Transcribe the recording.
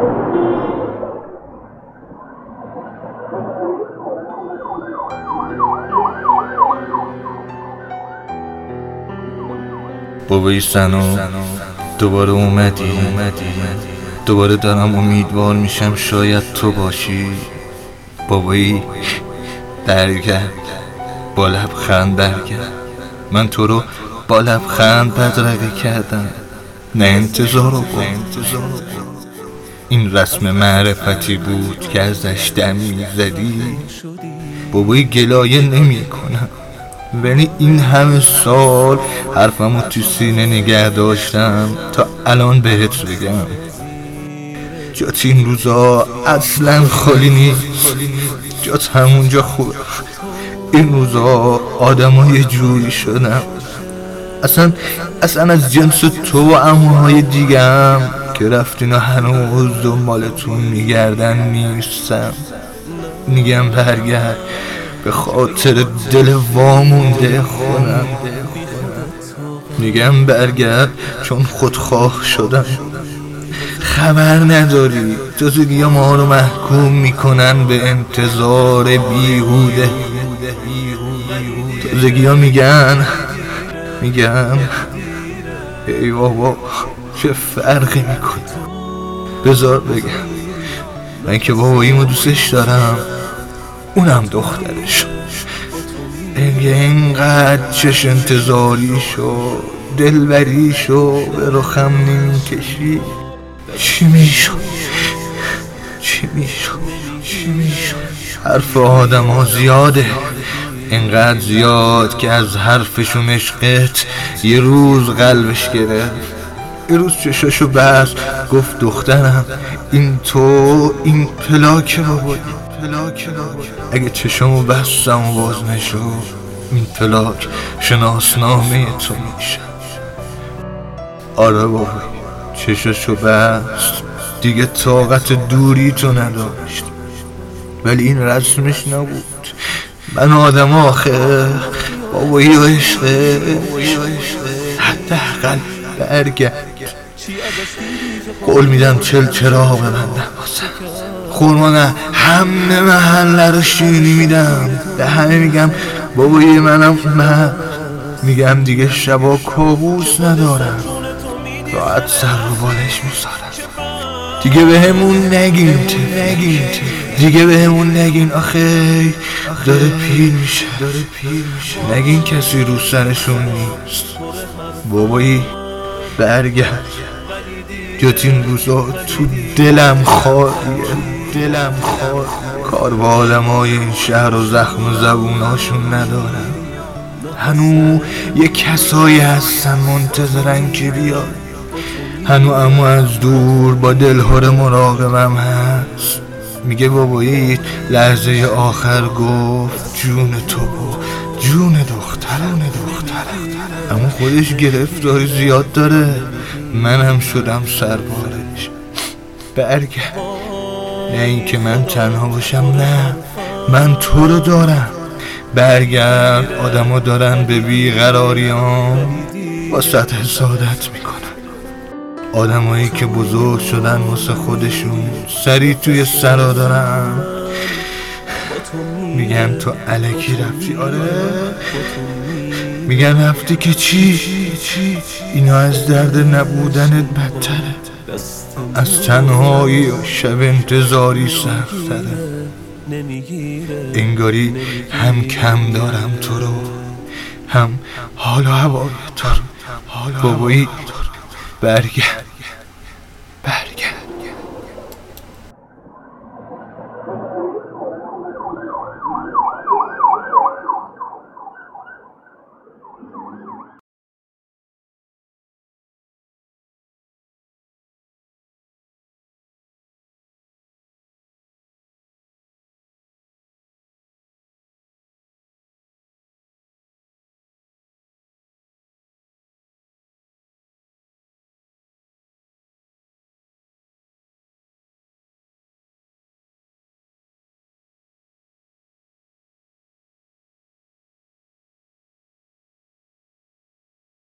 بابای سنا دوباره اومدی، دوباره دارم امیدوار میشم شاید تو باشی. بابایی برگرد، با لبخند برگرد. من تو رو با لبخند بدرقه کردم، نه انتظار رو با. این رسم معرفتی بود که ازش دم میزدی. بابایی گلایه نمی کنم، ولی این همه سال حرفمو تو سینه نگه داشتم تا الان بهت بگم. جات این روزا اصلا خالی نیست، جات همونجا خوبه. این روزا آدمای جوری شدم، اصلا از جنس تو و عموهای دیگم که رفتین و هنوز دنبالتون میگردن نیستم. میگم برگرد، به خاطر دل وامونده خونم. میگم برگرد چون خودخواه شدم. خبر نداری تازگی ما رو محکوم میکنن به انتظار بیهوده. تازگی ها میگن ای بابا چه فرقی میکنه. بذار بگم، من که باباییمو دوستش دارم، اونم دخترش. اینقدر چش انتظاری شو، دلبری شو، به رخم نمیکشی. چی میشو؟ حرف آدم ها زیاده، اینقدر زیاد که از حرفشون عشقت یه روز قلبش گرفت. یه روز چشاشو بست گفت دخترم این تو، این پلاک بابایی. اگه چشمو بستم و باز نشد، این پلاک شناسنامه تو میشه. آره بابا چششو بست، دیگه طاقت دوری تو نداشت. ولی این رسمش نبود. من آدم آخه بابایی و عشقه، حداقل برگرد. قول میدم چراغ ببندم واسه خورما، نه همه محله رو شیرینی میدم. به همه میگم بابایی منم اومد. میگم دیگه شبا کابوس ندارم، راحت سر رو بالش میذارم. دیگه به همون نگین دیگه به همون نگین آخه داره پیر میشه. نگین کسی رو سرشون نیست. بابایی برگرد، جات این روزا تو دلم خالیه. کار با آدمای این شهر و زخم و زبوناشون ندارم. هنو یه کسایی هستن منتظرن که بیاد. هنو اما از دور با دلهور مراقبم هست. میگه بابایی لحظه آخر گفت جون تو و جون دخترم. اما خودش گرفتاری زیاد داره، منم شدم سربارش. برگرد، نه اینکه من تنها باشم، نه من تو رو دارم. برگرد، آدما دارن به بیقراریام واسه حسادت میکنن. آدمایی که بزرگ شدن واسه خودشون سری توی سرا دارن. میگن تو الکی رفتی. آره میگن رفتی که چی؟ اینا از درد نبودنت بدتره، از تنهایی و شب انتظاری سختره. انگاری هم کم دارم تو رو، هم حال و هوای تو رو. بابایی برگرد،